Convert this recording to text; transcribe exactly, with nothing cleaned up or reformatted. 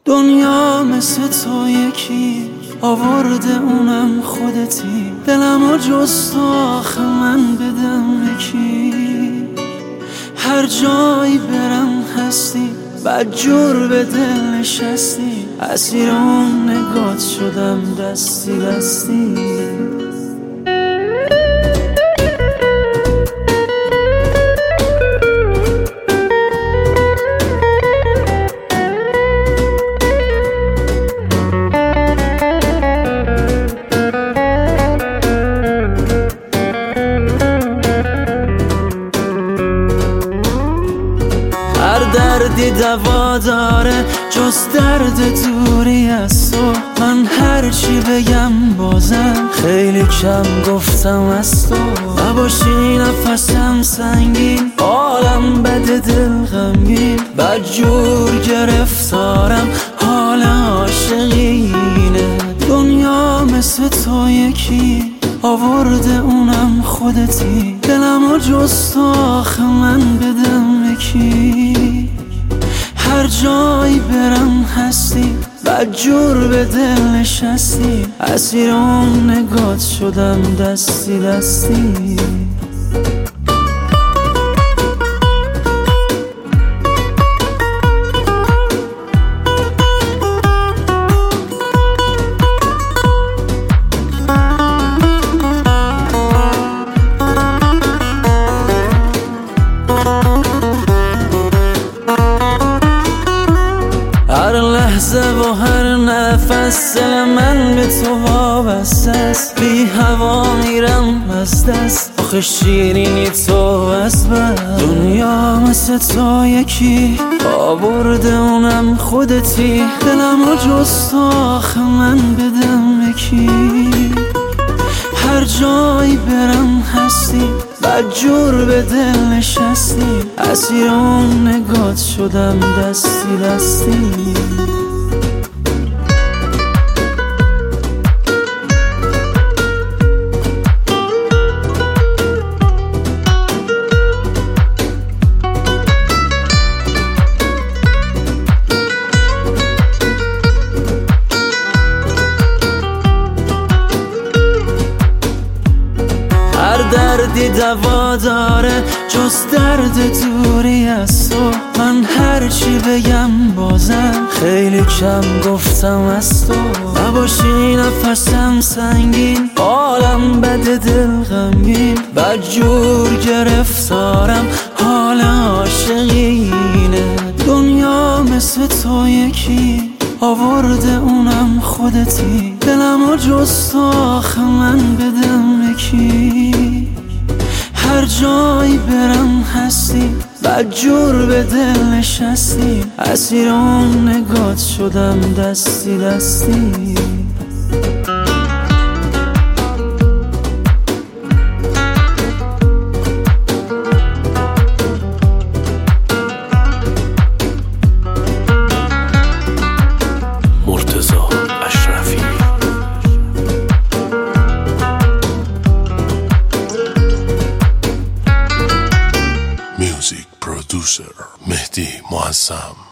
دنیا مثل تو یکی آورده اونم خودتی، دلمو جز تو آخه من بدم یکی. هر جایی برم هستی، بدجور به دل نشستی، اسیر اون نگات شدم دستی دستی. دردی دوا داره جز درد دوری از تو، من هرچی بگم بازم خیلی کم گفتم از تو. نباشی نفسم سنگین، حالم بده دل غمگین، بدجور گرفتارم حال عاشقینه. دنیا مثل تو یکی آورده اونم خودتی، دلمو جز تو آخه من بدم یکی. هر جایی برم هستی، بدجور به دل نشستی، اسیر اون نگات شدم دستی دستی. هر لحظه و هر نفس دل من به تو وابسته است، بی هوا میرم از دست، آخه شیرینی تو از بس. دنیا مثل تو یکی آورده اونم خودتی، دلمو جز تو آخه من بدم یکی. هر جایی برم هستی، بدجور به دل نشستی، اسیر اون نگات شدم دستی دستی. هر دردی دوا داره جز درد دوری از تو، من هرچی بگم بازم خیلی کم گفتم از تو. نباشی نفسم سنگین، حالم بده دل غمگین، بدجور گرفتارم حال عاشقینه. دنیا مثل تو یکی آورده اونم خودتی، دلمو جز تو آخه من بدم یکی. هر جایی برم هستی، بدجور به دل نشستی، اسیر اون نگات شدم دستی دستی. Producer مهدی معظم.